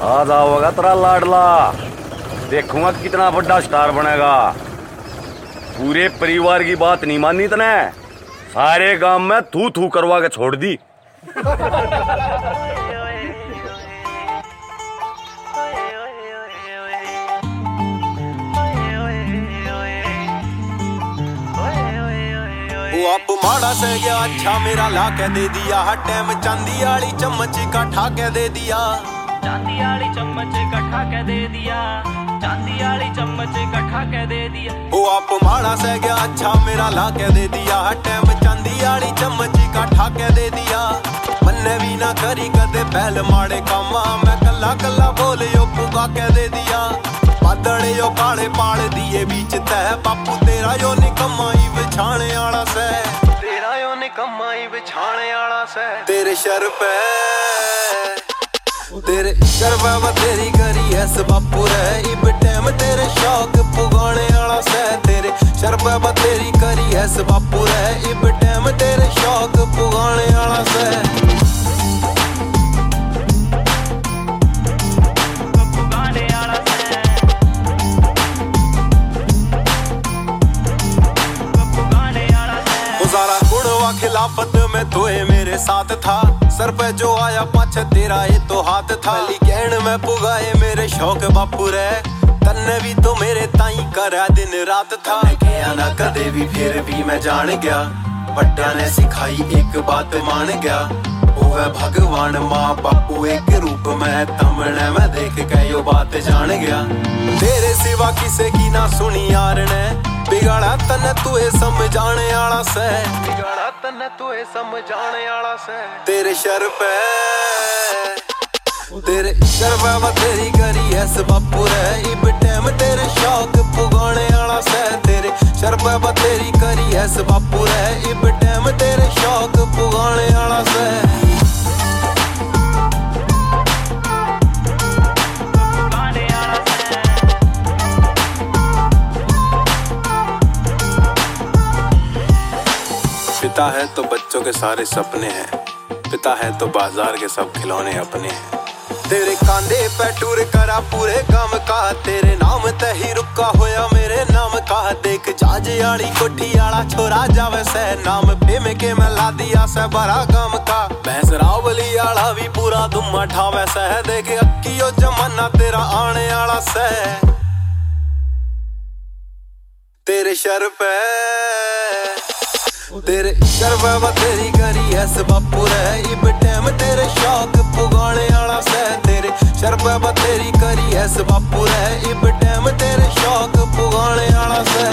आज आओगा तेरा लाडला, देखूंगा कितना बड़ा स्टार बनेगा। पूरे परिवार की बात नहीं मानी तने, सारे गांव में थू थू करवा के छोड़ दी। आप माड़ा से गया अच्छा मेरा ला के दे दिया। हर टाइम चांदी वाली चम्मच का ठा के दे दिया। चांदी वाली चम्मच का ठा के दे दिया। चांदी वाली चम्मच का ठा के दे दिया। ओ आप माड़ा से गया अच्छा मेरा ला के दे दिया। हर टाइम चांदी वाली चम्मच का ठा के दे दिया। मन्ने भी ना करी कदे पहल माड़े कामा, मैं कल्ला कल्ला बोलियो पुगा के दे दिया। बादले यो काले पाल दिए बीच तह, बापू तेरा यो निकम्माई बिछाने आला से। तेरा यो निकम्माई बिछाने आला से। तेरे शर पे तेरे शर पे तेरी करी ऐस बापू रे, इब टाइम तेरे शौक पुगाने आला से। तेरे शर पे तेरी करी ऐस बापू रे, इब टाइम तेरे शौक पुगाने आला से। खिलाफत में तो ये मेरे साथ था, सर पे जो आया पाछे तेरा ये तो हाथ था। कहण में पुगाए मेरे शौक बापू रे, तन्ने भी तो मेरे ताई करा दिन रात था। गया ना कदे भी फिर भी मैं जान गया, बड्डा ने सिखाई एक बात मान गया। ओवे भगवान माँ बापू एक रूप में, तमने मैं देख के यो बात जान गया। तेरे सिवा किसे की ना सुनी यार ने, बिगाड़ा तन्ने तुए समझाने आला से। बिगाड़ा तन्ने तुए समझाने आला से। तेरे शर पे तेरे शर पे तेरी करी ऐस बापू रे, इब टाइम तेरे शौक पुगाने आला से। तेरे शर पे तेरी करी ऐस बापू रे, इब टाइम तेरे शौक पुगाने आला से। पिता है तो बच्चों के सारे सपने हैं, पिता है तो बाजार के सब खिलौने अपने हैं। तेरे कांधे पे टूर करा पूरे काम का, तेरे नाम ते ही रुका होया मेरे नाम का। देख जाज आड़ी कोठी आला छोरा जावे से, नाम पे में के मैं ला दिया से बड़ा काम का। भैंस रावली आला भी पूरा दुम्मा ठावे से, देख अक्कियो जमाना तेरा आने आला से। तेरे शर पे तेरे शर पे तेरी करी ऐस बापू रे, इब टाइम तेरे शौक पुगाने आला से। तेरे शर पे तेरी करी ऐस बापू रे, इब टाइम तेरे शौक पुगाने आला से।